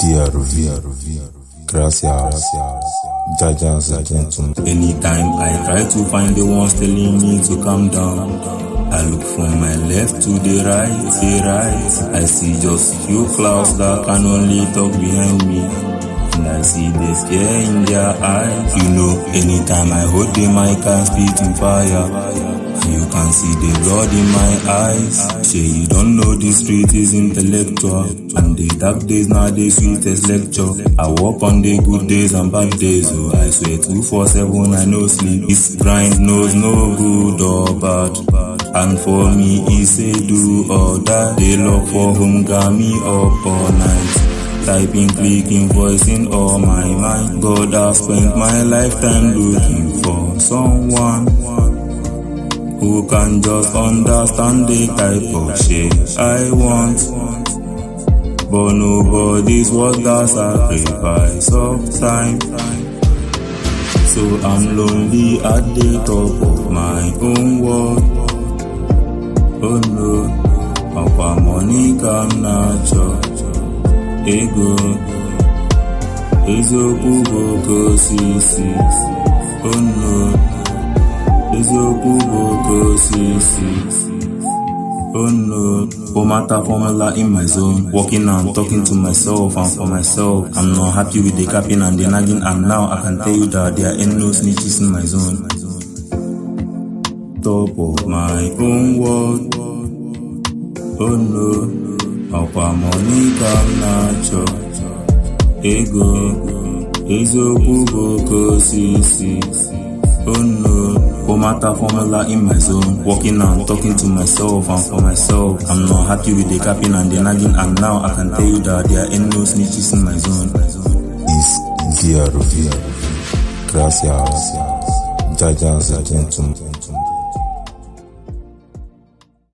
DRV, gracias, judges and gentlemen. Anytime I try to find the ones telling me to calm down, I look from my left to the right. I see just few clouds that can only talk behind me, and I see the fear in their eyes. You know, anytime I hold the mic, I spit in fire. You can see the blood in my eyes. Say you don't know the street is intellectual, and the dark days now the sweetest lecture. I walk on the good days and bad days, oh I swear 247 I no sleep. This grind knows no good or bad, and for me it's a do or die. They look for whom got me up all night, typing, clicking, voicing all my mind. God has spent my lifetime looking for someone who can just understand the type of shit I want. But nobody's worth the sacrifice of time. So I'm lonely at the top of my own world. Oh no, our money can nature ego ezoku boko sisi. Oh no, ezoku boko sisi. Oh no, Omata formula in my zone. Walking and talking to myself and for myself. I'm not happy with the capping and the nagging, and now I can tell you that there ain't no snitches in my zone. Top of my own world. Oh no, our money can nature ego ezoku boko sisi. Oh no, Omata formula in my zone. Walking and talking to myself and for myself. I'm not happy with the capping and the nagging, and now I can tell you that there ain't no snitches in my zone. It's DRV, gracias, judges and gentlemen.